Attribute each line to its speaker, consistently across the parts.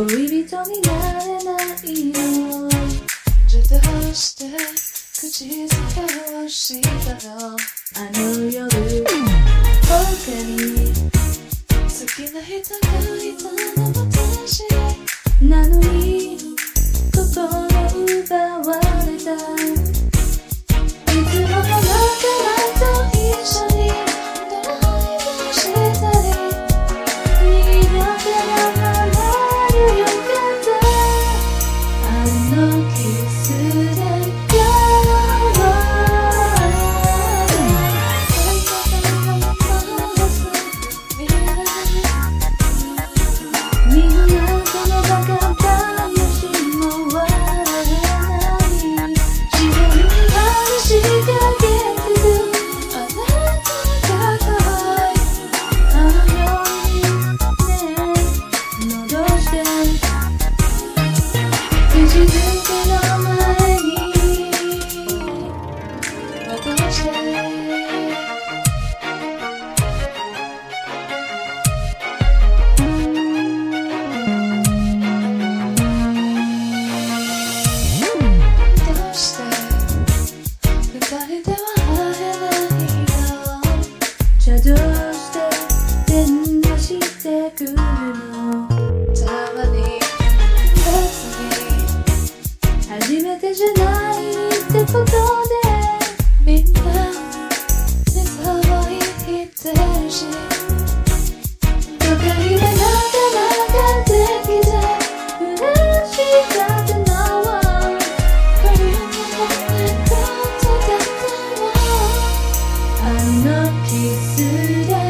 Speaker 1: 恋人になれないの。
Speaker 2: じゃあどうして口づけをしたの？
Speaker 1: あの夜
Speaker 2: 他に好きな人がいたの私
Speaker 1: なのに心奪われた。いつもの仲間と一緒にドライブしたり、苦手な離れる予感だ。あのキスでどうして電話してくるの？
Speaker 2: たまに別に
Speaker 1: 初めてじゃないってことで
Speaker 2: みんなでそう言ってるし、
Speaker 1: 都会でなかなかできて嬉しかったのは
Speaker 2: これを思ったことだったわ。
Speaker 1: あのキスで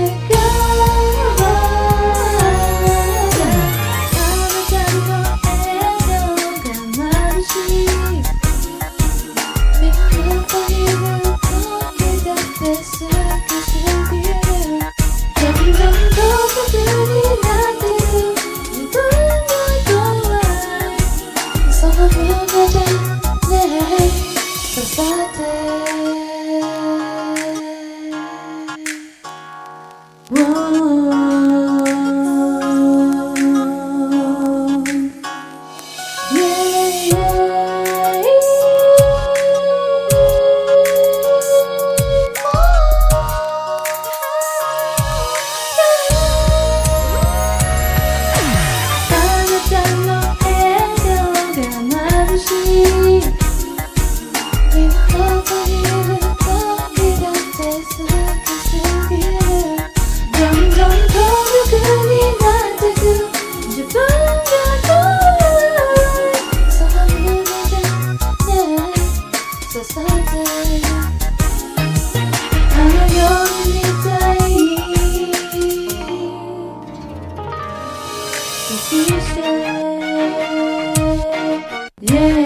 Speaker 1: Yeah